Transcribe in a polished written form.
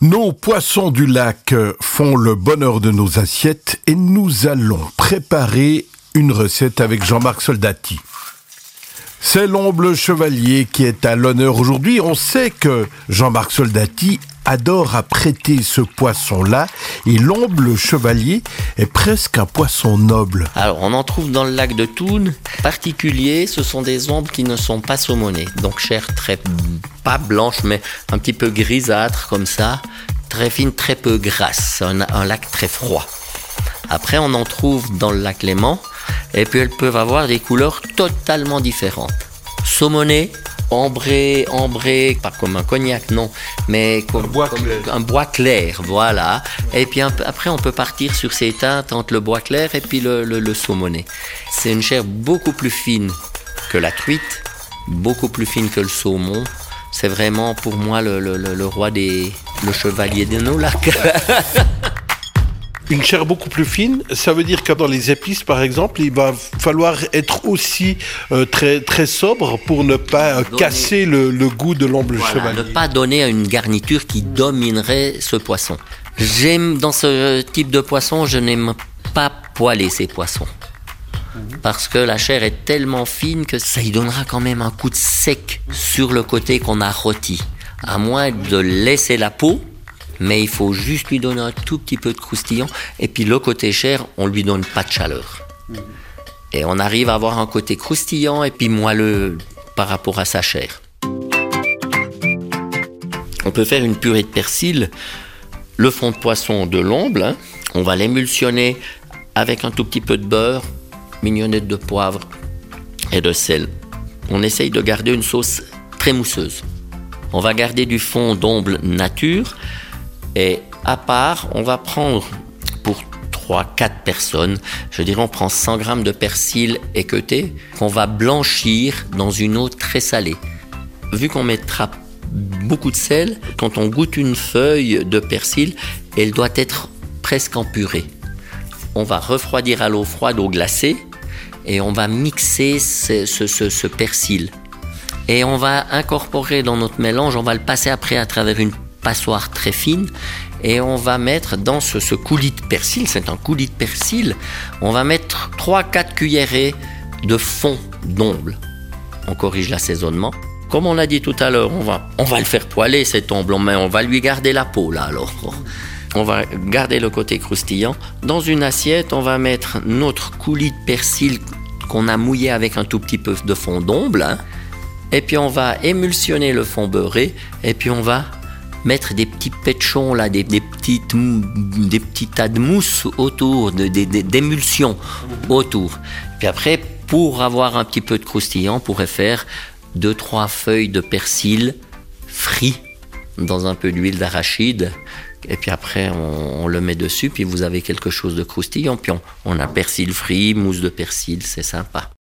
Nos poissons du lac font le bonheur de nos assiettes et nous allons préparer une recette avec Jean-Marc Soldati. C'est l'omble chevalier qui est à l'honneur aujourd'hui. On sait que Jean-Marc Soldati adore apprêter ce poisson-là et l'omble chevalier est presque un poisson noble. Alors, on en trouve dans le lac de Thun. Particulier, ce sont des ombres qui ne sont pas saumonées. Donc, chair très, pas blanche, mais un petit peu grisâtre comme ça. Très fine, très peu grasse. Un lac très froid. Après, on en trouve dans le lac Léman. Et puis, elles peuvent avoir des couleurs totalement différentes. Saumonées, ambré, pas comme un cognac, non, mais comme un bois clair, voilà. Et puis après, on peut partir sur ces teintes entre le bois clair et puis le saumoné. C'est une chair beaucoup plus fine que la truite, beaucoup plus fine que le saumon. C'est vraiment pour moi le roi le chevalier de nos lacs. Une chair beaucoup plus fine, ça veut dire que dans les épices, par exemple, il va falloir être aussi très, très sobre pour ne pas casser le goût de l'omble chevalier. Ne pas donner une garniture qui dominerait ce poisson. Dans ce type de poisson, je n'aime pas poêler ces poissons. Parce que la chair est tellement fine que ça y donnera quand même un coup de sec sur le côté qu'on a rôti. À moins de laisser la peau, mais il faut juste lui donner un tout petit peu de croustillant. Et puis le côté chair, on lui donne pas de chaleur. Et on arrive à avoir un côté croustillant et puis moelleux par rapport à sa chair. On peut faire une purée de persil. Le fond de poisson de l'omble, on va l'émulsionner avec un tout petit peu de beurre, mignonnette de poivre et de sel. On essaye de garder une sauce très mousseuse. On va garder du fond d'omble nature. Et à part, on va prendre pour 3-4 personnes, je dirais on prend 100 g de persil équeuté qu'on va blanchir dans une eau très salée. Vu qu'on mettra beaucoup de sel, quand on goûte une feuille de persil, elle doit être presque en purée. On va refroidir à l'eau froide, eau glacée, et on va mixer ce persil. Et on va incorporer dans notre mélange, on va le passer après à travers une passoire très fine et on va mettre dans ce coulis de persil, c'est un coulis de persil, on va mettre 3-4 cuillerées de fond d'omble. On corrige l'assaisonnement. Comme on l'a dit tout à l'heure, on va le faire poêler cet omble, mais on va lui garder la peau là alors. On va garder le côté croustillant. Dans une assiette, on va mettre notre coulis de persil qu'on a mouillé avec un tout petit peu de fond d'omble. Et puis on va émulsionner le fond beurré et puis on va mettre des petits péchons, là, des petits tas de mousse autour, d'émulsion autour. Puis après, pour avoir un petit peu de croustillant, on pourrait faire 2-3 feuilles de persil frit dans un peu d'huile d'arachide. Et puis après, on le met dessus, puis vous avez quelque chose de croustillant. Puis on a persil frit, mousse de persil, c'est sympa.